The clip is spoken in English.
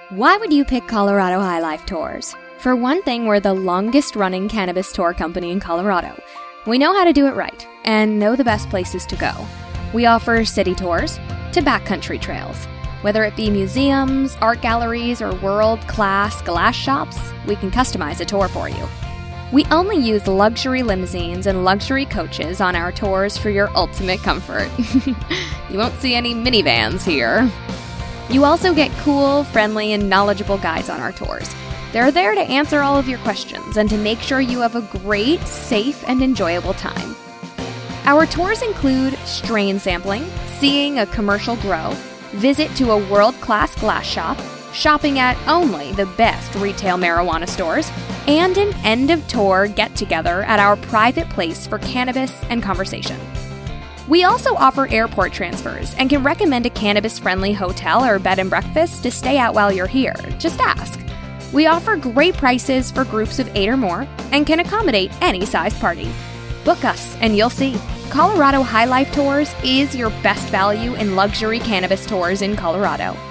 Why would you pick Colorado High Life Tours? For one thing, we're the longest-running cannabis tour company in Colorado. We know how to do it right and know the best places to go. We offer city tours to backcountry trails. Whether it be museums, art galleries, or world-class glass shops, we can customize a tour for you. We only use luxury limousines and luxury coaches on our tours for your ultimate comfort. You won't see any minivans here. You also get cool, friendly, and knowledgeable guides on our tours. They're there to answer all of your questions and to make sure you have a great, safe, and enjoyable time. Our tours include strain sampling, seeing a commercial grow, visit to a world-class glass shop, shopping at only the best retail marijuana stores, and an end-of-tour get-together at our private place for cannabis and conversation. We also offer airport transfers and can recommend a cannabis-friendly hotel or bed and breakfast to stay at while you're here. Just ask. We offer great prices for groups of 8 or more and can accommodate any size party. Book us and you'll see. Colorado High Life Tours is your best value in luxury cannabis tours in Colorado.